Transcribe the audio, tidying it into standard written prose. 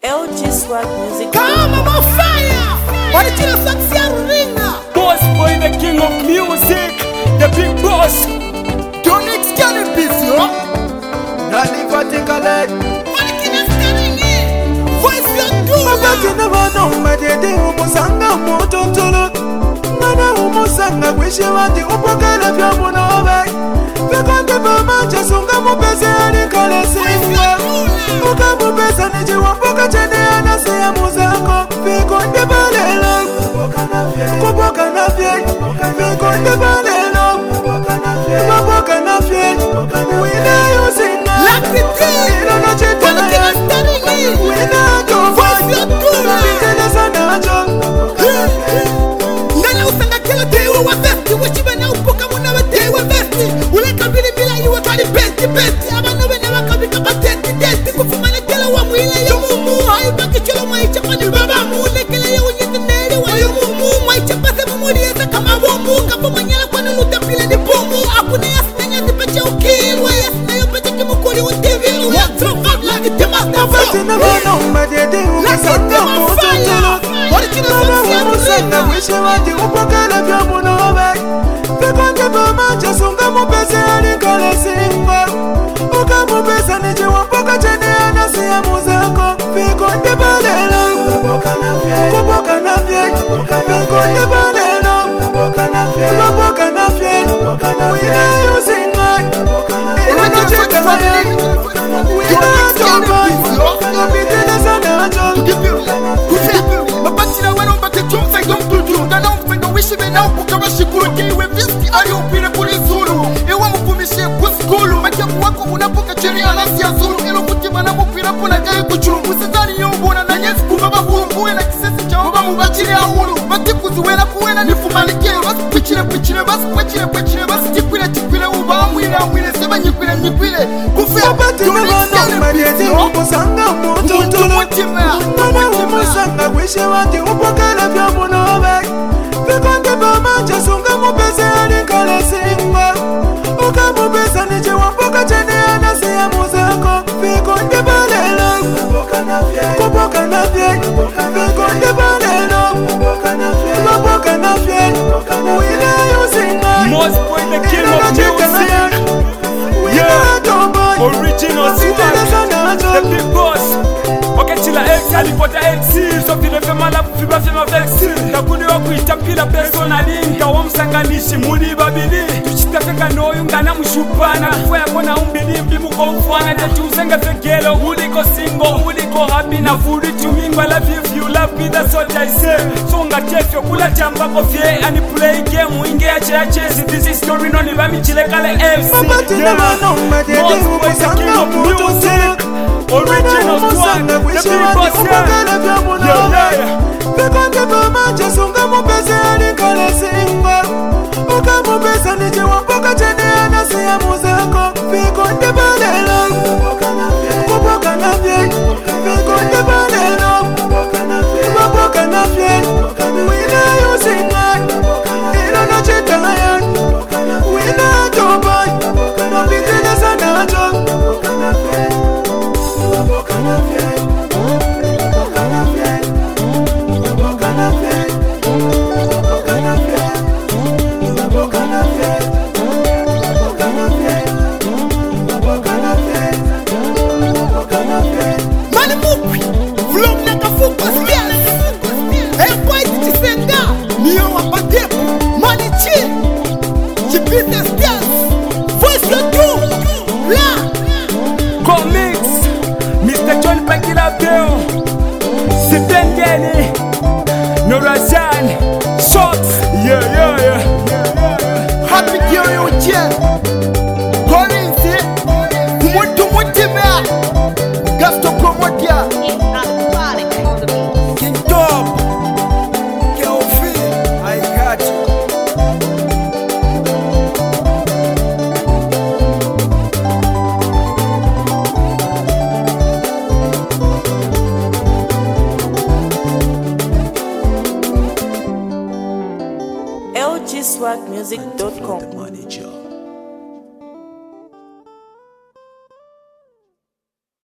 LG Swag Music. Come on fire! Original Saxia Ringa. Boss boy, the king of music, the big boss. Don't excuse me, yo. Naliva tikale. What can you stand in? Voice your dude. Mabati na mano madede umusanga mututulu. Mana umusanga kwishi wati upokala vya munobe. Vekonde bamacha sunga mupese alikale simba. Uka mupesa niji wampoka chene anase ya muzako. Vekonde balelo. Kuboka na fye. Vekonde balelo. Kuboka na fye. Wina yusinga. Lucky D. What can you stand in? Voice your dude. Ngana usanga kila day wa vesti. Wishiba na upoka muna wa day wa vesti. Uleka vili bila yuwa kali besti besti. Abana wena wakabika patenti denti. Kufumana kila wa mwile ya mumu. Hayu baki chilo maicha pani baba mune. Kila ya unyezi neri wa yu mumu. Maicha pase mumuri eza kama bomu. Kapo manyala kwa nunuta pila ni bomu. Akune yasinanya zipecha ukilwa. Yasinayo pecha kimukuri utivilu. Yatroka lagi temasta flow. Tina mano madede umusanga mututulu. Umusanga kwishi wati upokala vya munobe. Vekonde bamacha sunga mupese alikale simba. Uka mupesa niji wampoka chene anase ya muzako. Vekonde balelo. Kuboka na fye. Vekonde balelo. Kuboka na fye. Wina yusinga. Ilana cheka haya. Wina toba. Kapitene sana acho. Mabachira wano mbate chumsa yomtuju. Ndana mfendo wishibe na upuka washikuru. Kiwe viski ari upire kuri zulu. Ewa mkumishe kuskulu. Majabu wako unapoka cheri alasi ya zulu. Ilo kutima na mupira puna jaye kuchuru. Musitani yombona na nyezi kumaba kuumbuwe na kisesi cha oba mubachiri ya hulu. Mati kuziwela kuwena nifumalike. Basi pichire basi chikwile uba mwile seba nyikwile. Kufia Tina mano madede umusanga mututulu. Mana umusanga kwishi wati upokala vya munobe. Vekonde bamacha sunga mupese alikale simba. Uka mupesa niji wampoka chene anase ya muzako. Vekonde balelo. Kuboka na fye. Vekonde balelo. Kuboka na fye. Wina yusinga. Boss boy, the king of music, Wina toba. original swag, the big boss. Wakachila X alipota X Sofile fema la fiba fema vexi Kakuni wa kuitapila personali Nka wa msanganishi muli babili Tuchitafeka noyu ngana mshupana Kwa yako na umbili mbimu kwa mfuana Tati usenga fekelo uliko single Uliko happy na furi tumingo I love you if you love me that's what I say So nga chefyo kula chamba kofie Ani play game inge ya chezi This is story no ni vami chile kale MC Tina mano madede umusanga mututulu. Original swag, the big boss, yeah. Vekonde bamacha sunga mupese alikale simba. Uka mupesa niji wampoka chene anase ya muzako. Vekonde balelo. Kuboka na fye. Vekonde balelo. Kuboka na fye. Wina yusinga. Ilana cheka haya. Wina toba. Kapitene sana acho. Mani mukwi, vlog na kafuko siele. Kwa iti chisenga, niyo wapatepo. Mani chill, chipite stairs. Voice your dude, la. Comics, Mr. John Pagila Bill, Sitengeni, Norazan, Shots, yeah. Happy girl you jen. Corinthi, mutimea. Gasto promotia. King Top. Kelfi. I got you. LGSwagmusic.com.